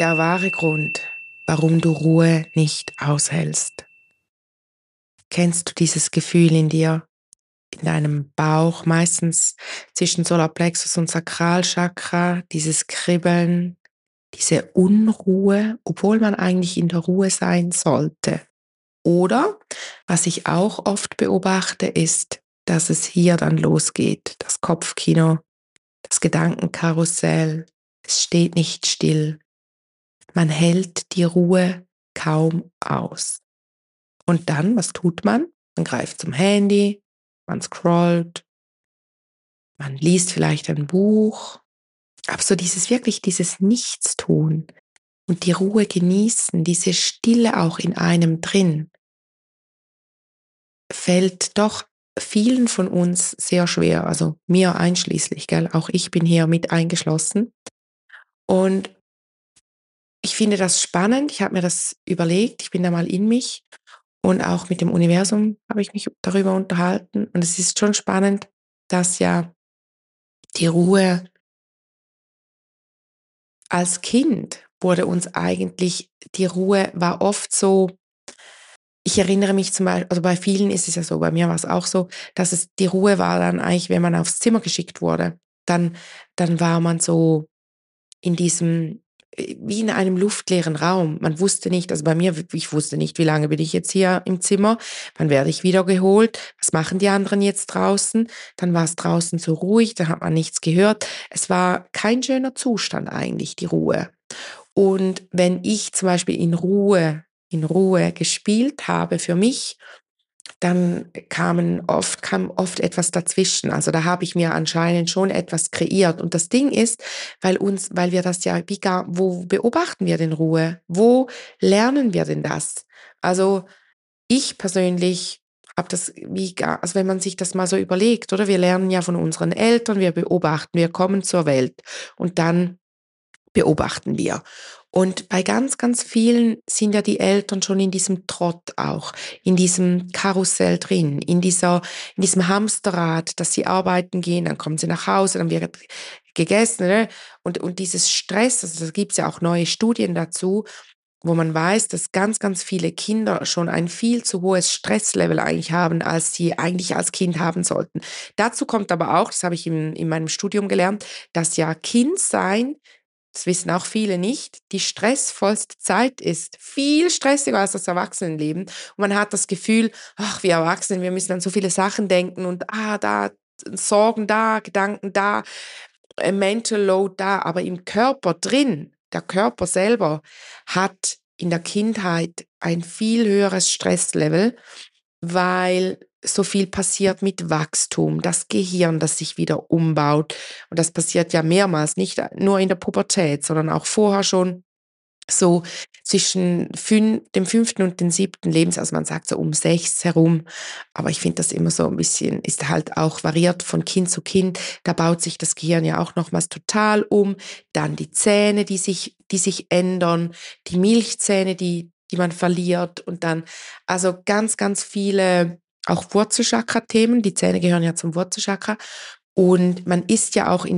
der wahre Grund, warum du Ruhe nicht aushältst? Kennst du dieses Gefühl in dir, in deinem Bauch, meistens zwischen Solarplexus und Sakralchakra, dieses Kribbeln, diese Unruhe, obwohl man eigentlich in der Ruhe sein sollte? Oder, was ich auch oft beobachte, ist, dass es hier dann losgeht, das Kopfkino, das Gedankenkarussell, es steht nicht still. Man hält die Ruhe kaum aus. Und dann, was tut man? Man greift zum Handy, man scrollt, man liest vielleicht ein Buch, aber so dieses Nichtstun und die Ruhe genießen, diese Stille auch in einem drin, fällt doch vielen von uns sehr schwer, also mir einschließlich, gell? Auch ich bin hier mit eingeschlossen. Und ich finde das spannend, ich habe mir das überlegt, ich bin da mal in mich und auch mit dem Universum habe ich mich darüber unterhalten. Und es ist schon spannend, dass ja die Ruhe als Kind wurde uns eigentlich, die Ruhe war oft so, ich erinnere mich zum Beispiel, also bei vielen ist es ja so, bei mir war es auch so, dass es die Ruhe war dann eigentlich, wenn man aufs Zimmer geschickt wurde, dann, dann war man so in diesem, wie in einem luftleeren Raum. Man wusste nicht, also bei mir, ich wusste nicht, wie lange bin ich jetzt hier im Zimmer, wann werde ich wieder geholt, was machen die anderen jetzt draußen? Dann war es draußen so ruhig, da hat man nichts gehört. Es war kein schöner Zustand eigentlich, die Ruhe. Und wenn ich zum Beispiel in Ruhe gespielt habe für mich, dann kam oft etwas dazwischen. Also da habe ich mir anscheinend schon etwas kreiert. Und das Ding ist, weil wir das ja, wo beobachten wir denn Ruhe? Wo lernen wir denn das? Also ich persönlich habe das also wenn man sich das mal so überlegt, oder? Wir lernen ja von unseren Eltern, wir beobachten, wir kommen zur Welt und dann beobachten wir. Und bei ganz, ganz vielen sind ja die Eltern schon in diesem Trott auch, in diesem Karussell drin, in diesem Hamsterrad, dass sie arbeiten gehen, dann kommen sie nach Hause, dann wird gegessen, ne? Und dieses Stress, also da gibt's ja auch neue Studien dazu, wo man weiß, dass ganz, ganz viele Kinder schon ein viel zu hohes Stresslevel eigentlich haben, als sie eigentlich als Kind haben sollten. Dazu kommt aber auch, das habe ich in meinem Studium gelernt, dass ja Kindsein, das wissen auch viele nicht, die stressvollste Zeit ist. Viel stressiger als das Erwachsenenleben. Und man hat das Gefühl, ach, wir Erwachsenen, wir müssen an so viele Sachen denken und da, Sorgen da, Gedanken da, Mental Load da, aber im Körper drin, der Körper selber hat in der Kindheit ein viel höheres Stresslevel, weil so viel passiert mit Wachstum, das Gehirn, das sich wieder umbaut. Und das passiert ja mehrmals, nicht nur in der Pubertät, sondern auch vorher schon so zwischen dem 5. und dem 7. Lebensjahr, also man sagt so um 6 herum, aber ich finde das immer so ein bisschen, ist halt auch variiert von Kind zu Kind, da baut sich das Gehirn ja auch nochmals total um, dann die Zähne, die sich ändern, die Milchzähne, die man verliert und dann, also ganz, ganz viele auch Wurzelchakra-Themen, die Zähne gehören ja zum Wurzelchakra und man ist ja auch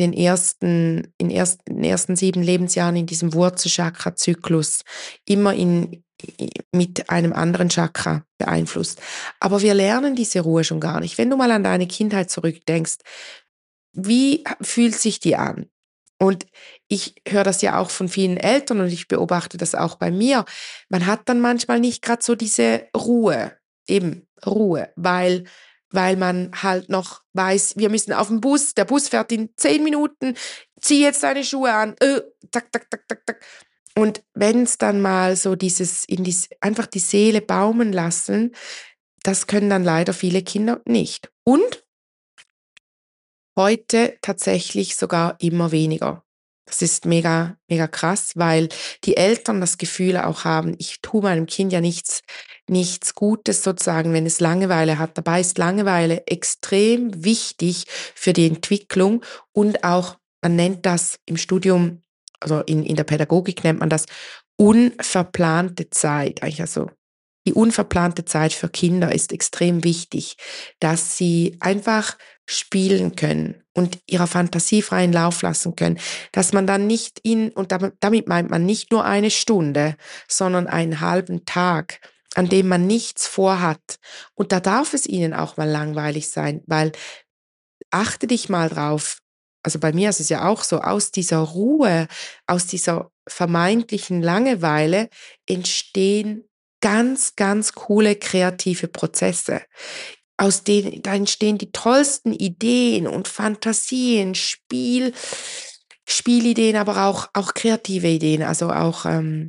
in den ersten 7 Lebensjahren in diesem Wurzelchakra-Zyklus immer mit einem anderen Chakra beeinflusst. Aber wir lernen diese Ruhe schon gar nicht. Wenn du mal an deine Kindheit zurückdenkst, wie fühlt sich die an? Und ich höre das ja auch von vielen Eltern und ich beobachte das auch bei mir. Man hat dann manchmal nicht gerade so diese Ruhe, eben Ruhe, weil man halt noch weiß, wir müssen auf den Bus, der Bus fährt in 10 Minuten, zieh jetzt deine Schuhe an, tak, tak, tak, tak, tak. Und wenn es dann mal so einfach die Seele baumen lassen, das können dann leider viele Kinder nicht. Und heute tatsächlich sogar immer weniger. Das ist mega, mega krass, weil die Eltern das Gefühl auch haben, ich tue meinem Kind ja nichts Gutes sozusagen, wenn es Langeweile hat. Dabei ist Langeweile extrem wichtig für die Entwicklung und auch, man nennt das im Studium, also in der Pädagogik nennt man das unverplante Zeit. Eigentlich also die unverplante Zeit für Kinder ist extrem wichtig, dass sie einfach spielen können und ihrer Fantasie freien Lauf lassen können, dass man dann nicht und damit meint man nicht nur eine Stunde, sondern einen halben Tag, an dem man nichts vorhat. Und da darf es ihnen auch mal langweilig sein, weil achte dich mal drauf. Also bei mir ist es ja auch so, aus dieser Ruhe, aus dieser vermeintlichen Langeweile entstehen ganz, ganz coole kreative Prozesse. Aus denen, da entstehen die tollsten Ideen und Fantasien, Spielideen, aber auch kreative Ideen, also auch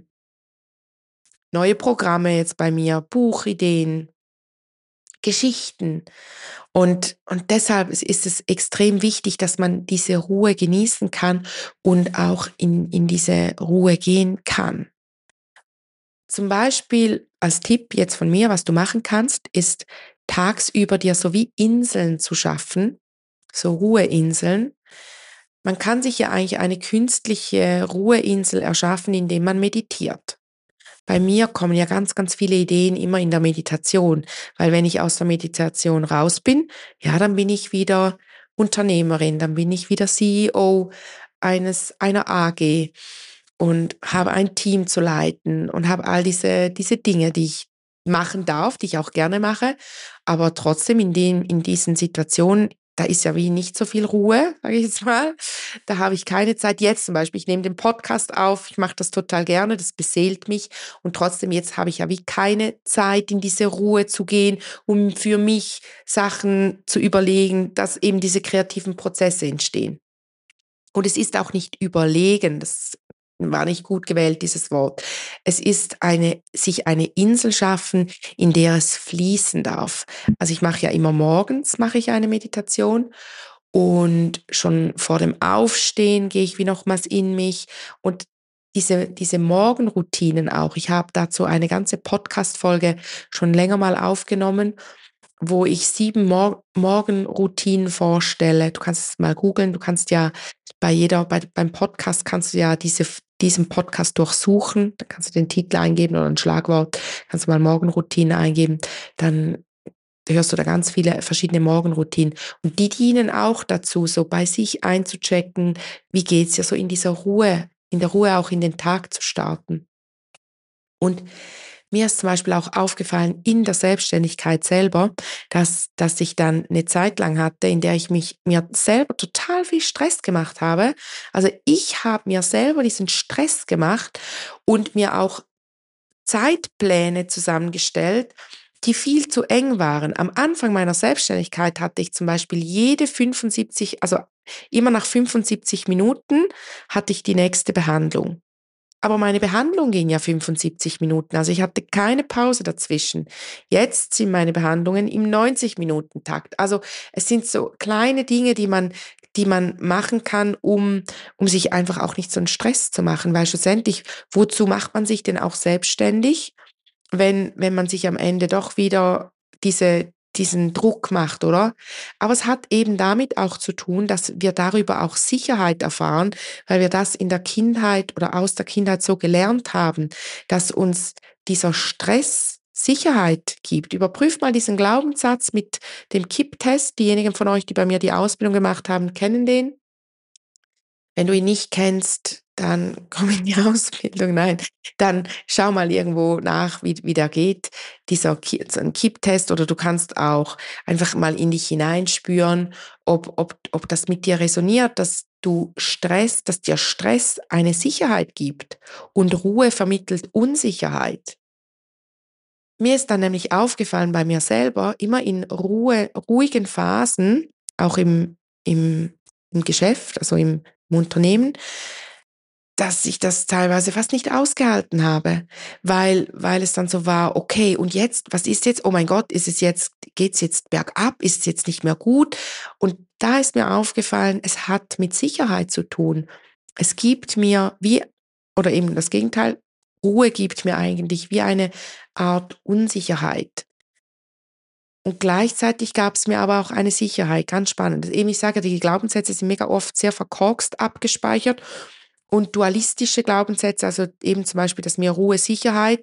neue Programme jetzt bei mir, Buchideen, Geschichten. Und deshalb ist es extrem wichtig, dass man diese Ruhe genießen kann und auch in diese Ruhe gehen kann. Zum Beispiel als Tipp jetzt von mir, was du machen kannst, ist tagsüber dir so wie Inseln zu schaffen, so Ruheinseln. Man kann sich ja eigentlich eine künstliche Ruheinsel erschaffen, indem man meditiert. Bei mir kommen ja ganz, ganz viele Ideen immer in der Meditation, weil wenn ich aus der Meditation raus bin, ja, dann bin ich wieder Unternehmerin, dann bin ich wieder CEO einer AG und habe ein Team zu leiten und habe all diese Dinge, die ich machen darf, die ich auch gerne mache, aber trotzdem in diesen Situationen, da ist ja wie nicht so viel Ruhe, sage ich jetzt mal. Da habe ich keine Zeit. Jetzt zum Beispiel, ich nehme den Podcast auf, ich mache das total gerne, das beseelt mich und trotzdem jetzt habe ich ja wie keine Zeit, in diese Ruhe zu gehen, um für mich Sachen zu überlegen, dass eben diese kreativen Prozesse entstehen. Und es ist auch nicht überlegen, das war nicht gut gewählt, dieses Wort. Es ist sich eine Insel schaffen, in der es fließen darf. Also ich mache ja immer morgens, mache ich eine Meditation und schon vor dem Aufstehen gehe ich wie nochmals in mich und diese Morgenroutinen auch. Ich habe dazu eine ganze Podcast-Folge schon länger mal aufgenommen, wo ich 7 Morgenroutinen vorstelle. Du kannst es mal googeln. Du kannst ja beim Podcast kannst du ja diesen Podcast durchsuchen. Da kannst du den Titel eingeben oder ein Schlagwort. Kannst du mal Morgenroutine eingeben. Dann hörst du da ganz viele verschiedene Morgenroutinen. Und die dienen auch dazu, so bei sich einzuchecken, wie geht's ja so in der Ruhe auch in den Tag zu starten. Und mir ist zum Beispiel auch aufgefallen in der Selbstständigkeit selber, dass ich dann eine Zeit lang hatte, in der ich mir selber total viel Stress gemacht habe. Also ich habe mir selber diesen Stress gemacht und mir auch Zeitpläne zusammengestellt, die viel zu eng waren. Am Anfang meiner Selbstständigkeit hatte ich zum Beispiel also immer nach 75 Minuten hatte ich die nächste Behandlung. Aber meine Behandlung ging ja 75 Minuten, also ich hatte keine Pause dazwischen. Jetzt sind meine Behandlungen im 90-Minuten-Takt. Also es sind so kleine Dinge, die man machen kann, um sich einfach auch nicht so einen Stress zu machen, weil schlussendlich, wozu macht man sich denn auch selbstständig, wenn man sich am Ende doch wieder diesen Druck macht, oder? Aber es hat eben damit auch zu tun, dass wir darüber auch Sicherheit erfahren, weil wir das in der Kindheit oder aus der Kindheit so gelernt haben, dass uns dieser Stress Sicherheit gibt. Überprüft mal diesen Glaubenssatz mit dem Kipp-Test. Diejenigen von euch, die bei mir die Ausbildung gemacht haben, kennen den. Wenn du ihn nicht kennst, dann komm in die Ausbildung. Nein, dann schau mal irgendwo nach, wie der geht, so ein Kipptest, oder du kannst auch einfach mal in dich hineinspüren, ob das mit dir resoniert, dass dir Stress eine Sicherheit gibt und Ruhe vermittelt Unsicherheit. Mir ist dann nämlich aufgefallen bei mir selber, immer in ruhigen Phasen, auch im Geschäft, also im Unternehmen, dass ich das teilweise fast nicht ausgehalten habe, weil es dann so war: „Okay, und jetzt? Was ist jetzt? Oh mein Gott, geht's jetzt bergab? Ist es jetzt nicht mehr gut?“ Und da ist mir aufgefallen, es hat mit Sicherheit zu tun. Es gibt mir oder eben das Gegenteil, Ruhe gibt mir eigentlich wie eine Art Unsicherheit. Und gleichzeitig gab es mir aber auch eine Sicherheit, ganz spannend. Eben, ich sage, die Glaubenssätze sind mega oft sehr verkorkst abgespeichert und dualistische Glaubenssätze, also eben zum Beispiel, dass mir Ruhe Sicherheit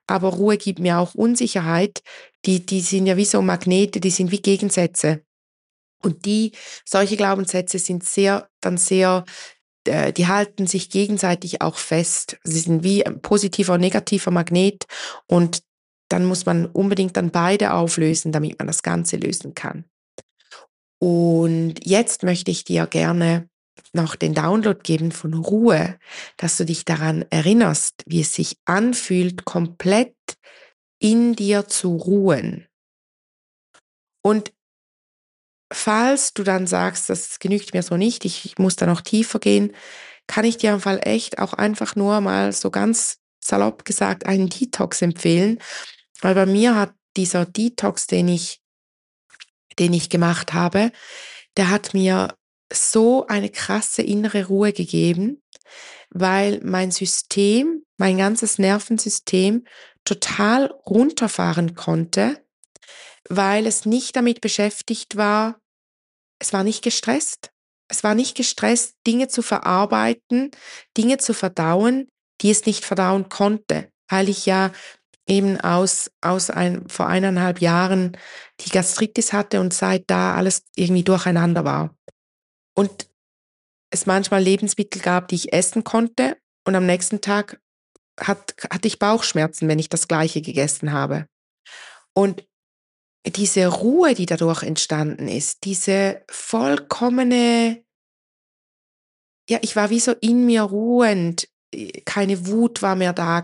aber Ruhe gibt mir auch Unsicherheit. Die sind ja wie so Magnete, die sind wie Gegensätze. Und solche Glaubenssätze sind sehr, die halten sich gegenseitig auch fest. Sie sind wie ein positiver und negativer Magnet und dann muss man unbedingt dann beide auflösen, damit man das Ganze lösen kann. Und jetzt möchte ich dir gerne noch den Download geben von Ruhe, dass du dich daran erinnerst, wie es sich anfühlt, komplett in dir zu ruhen. Und falls du dann sagst, das genügt mir so nicht, ich muss da noch tiefer gehen, kann ich dir im Fall echt auch einfach nur mal so ganz salopp gesagt einen Detox empfehlen, weil bei mir hat dieser Detox, den ich gemacht habe, der hat mir so eine krasse innere Ruhe gegeben, weil mein ganzes Nervensystem total runterfahren konnte, weil es nicht damit beschäftigt war, es war nicht gestresst. Es war nicht gestresst, Dinge zu verarbeiten, Dinge zu verdauen, die es nicht verdauen konnte, weil ich ja eben vor 1,5 Jahren die Gastritis hatte und seit da alles irgendwie durcheinander war. Und es manchmal Lebensmittel gab, die ich essen konnte und am nächsten Tag hatte ich Bauchschmerzen, wenn ich das Gleiche gegessen habe. Und diese Ruhe, die dadurch entstanden ist, diese vollkommene, ja, ich war wie so in mir ruhend, keine Wut war mehr da,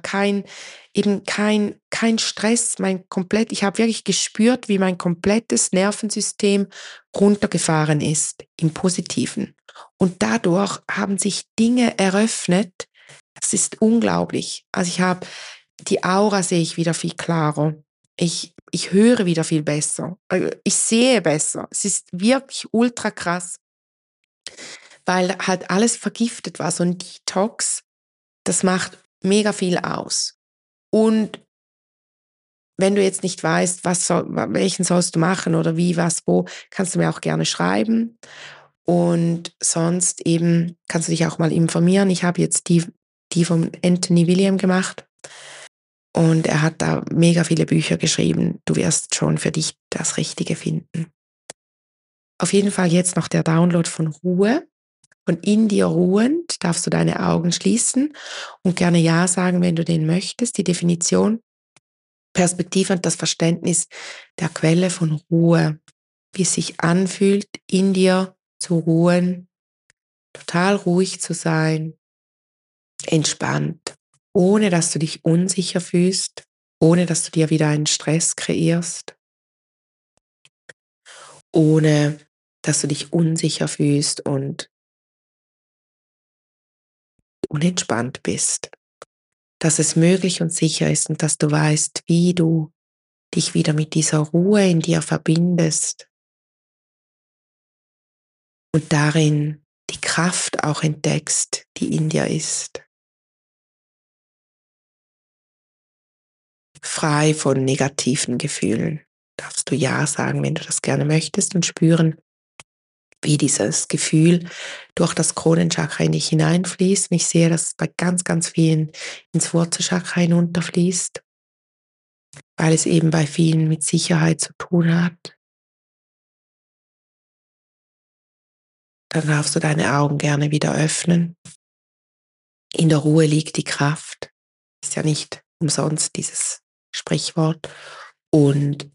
kein Stress, ich habe wirklich gespürt, wie mein komplettes Nervensystem runtergefahren ist, im Positiven. Und dadurch haben sich Dinge eröffnet, das ist unglaublich. Also die Aura sehe ich wieder viel klarer. Ich höre wieder viel besser. Ich sehe besser. Es ist wirklich ultra krass, weil halt alles vergiftet war. So ein Detox, das macht mega viel aus. Und wenn du jetzt nicht weißt, welchen sollst du machen oder wie, was, wo, kannst du mir auch gerne schreiben. Und sonst eben kannst du dich auch mal informieren. Ich habe jetzt die von Anthony William gemacht und er hat da mega viele Bücher geschrieben. Du wirst schon für dich das Richtige finden. Auf jeden Fall jetzt noch der Download von Ruhe. Und in dir ruhend darfst du deine Augen schließen und gerne Ja sagen, wenn du den möchtest. Die Definition, Perspektive und das Verständnis der Quelle von Ruhe, wie es sich anfühlt, in dir zu ruhen, total ruhig zu sein, entspannt, ohne dass du dich unsicher fühlst, ohne dass du dir wieder einen Stress kreierst, ohne dass du dich unsicher fühlst und unentspannt bist. Dass es möglich und sicher ist und dass du weißt, wie du dich wieder mit dieser Ruhe in dir verbindest und darin die Kraft auch entdeckst, die in dir ist. Frei von negativen Gefühlen. Darfst du Ja sagen, wenn du das gerne möchtest und spüren, wie dieses Gefühl durch das Kronenchakra in dich hineinfließt. Und ich sehe, dass es bei ganz, ganz vielen ins Wurzelchakra hinunterfließt, weil es eben bei vielen mit Sicherheit zu tun hat. Dann darfst du deine Augen gerne wieder öffnen. In der Ruhe liegt die Kraft. Ist ja nicht umsonst dieses Sprichwort. Und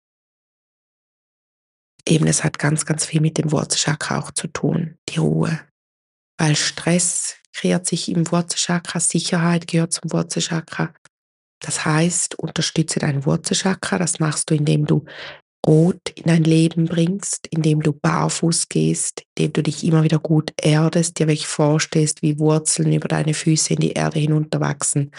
eben es hat ganz, ganz viel mit dem Wurzelchakra auch zu tun, die Ruhe. Weil Stress kreiert sich im Wurzelchakra, Sicherheit gehört zum Wurzelchakra. Das heißt, unterstütze dein Wurzelchakra. Das machst du, indem du Rot in dein Leben bringst, indem du barfuß gehst, indem du dich immer wieder gut erdest, dir wirklich vorstellst, wie Wurzeln über deine Füße in die Erde hinunterwachsen.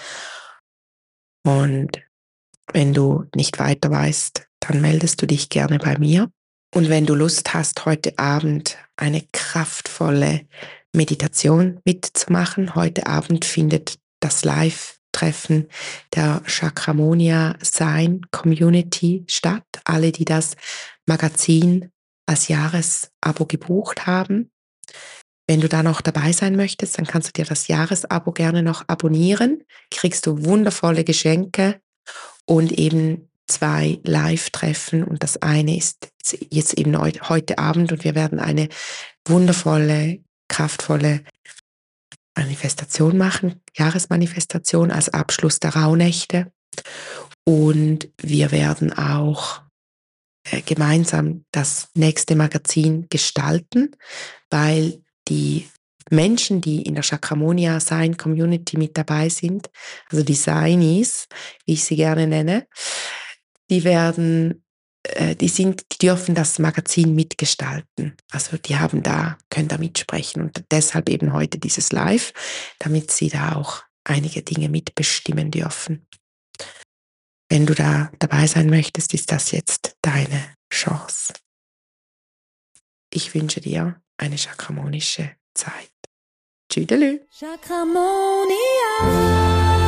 Und wenn du nicht weiter weißt, dann meldest du dich gerne bei mir. Und wenn du Lust hast, heute Abend eine kraftvolle Meditation mitzumachen, heute Abend findet das Live-Treffen der Chakramonia Sign Community statt. Alle, die das Magazin als Jahresabo gebucht haben. Wenn du da noch dabei sein möchtest, dann kannst du dir das Jahresabo gerne noch abonnieren. Kriegst du wundervolle Geschenke und eben 2 Live-Treffen und das eine ist jetzt eben heute Abend und wir werden eine wundervolle, kraftvolle Manifestation machen, Jahresmanifestation als Abschluss der Rauhnächte und wir werden auch gemeinsam das nächste Magazin gestalten, weil die Menschen, die in der Chakramonia Sign Community mit dabei sind, also die Signies, wie ich sie gerne nenne, die werden, die dürfen das Magazin mitgestalten. Also die können da mitsprechen und deshalb eben heute dieses Live, damit sie da auch einige Dinge mitbestimmen dürfen. Wenn du da dabei sein möchtest, ist das jetzt deine Chance. Ich wünsche dir eine chakramonische Zeit. Tschüdelü. Chakramonia.